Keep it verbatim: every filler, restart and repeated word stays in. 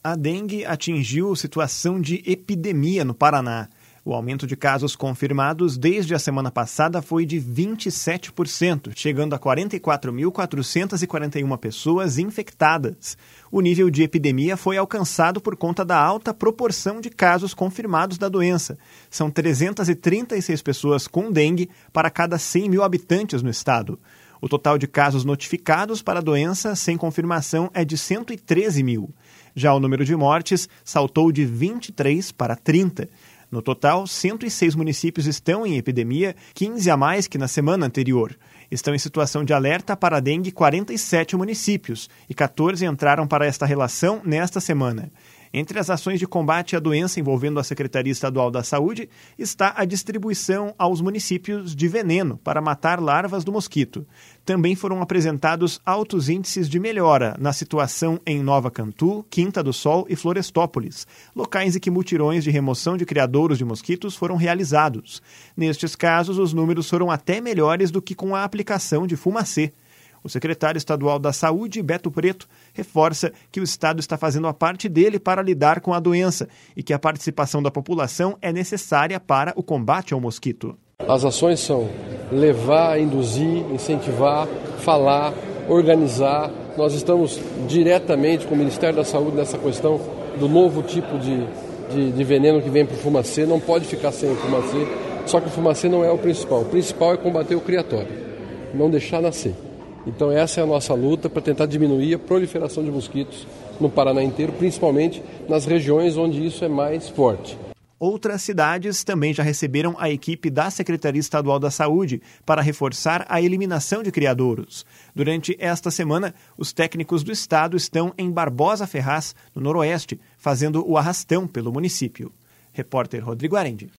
A dengue atingiu situação de epidemia no Paraná. O aumento de casos confirmados desde a semana passada foi de vinte e sete por cento, chegando a quarenta e quatro mil quatrocentas e quarenta e uma pessoas infectadas. O nível de epidemia foi alcançado por conta da alta proporção de casos confirmados da doença. São trezentas e trinta e seis pessoas com dengue para cada cem mil habitantes no estado. O total de casos notificados para a doença sem confirmação é de cento e treze mil. Já o número de mortes saltou de vinte e três para trinta. No total, cento e seis municípios estão em epidemia, quinze a mais que na semana anterior. Estão em situação de alerta para a dengue quarenta e sete municípios e quatorze entraram para esta relação nesta semana. Entre as ações de combate à doença envolvendo a Secretaria Estadual da Saúde está a distribuição aos municípios de veneno para matar larvas do mosquito. Também foram apresentados altos índices de melhora na situação em Nova Cantu, Quinta do Sol e Florestópolis, locais em que mutirões de remoção de criadouros de mosquitos foram realizados. Nestes casos, os números foram até melhores do que com a aplicação de fumacê. O secretário estadual da Saúde, Beto Preto, reforça que o estado está fazendo a parte dele para lidar com a doença e que a participação da população é necessária para o combate ao mosquito. As ações são levar, induzir, incentivar, falar, organizar. Nós estamos diretamente com o Ministério da Saúde nessa questão do novo tipo de, de, de veneno que vem para o fumacê. Não pode ficar sem o fumacê, só que o fumacê não é o principal. O principal é combater o criatório, não deixar nascer. Então essa é a nossa luta para tentar diminuir a proliferação de mosquitos no Paraná inteiro, principalmente nas regiões onde isso é mais forte. Outras cidades também já receberam a equipe da Secretaria Estadual da Saúde para reforçar a eliminação de criadouros. Durante esta semana, os técnicos do estado estão em Barbosa Ferraz, no noroeste, fazendo o arrastão pelo município. Repórter Rodrigo Arendi.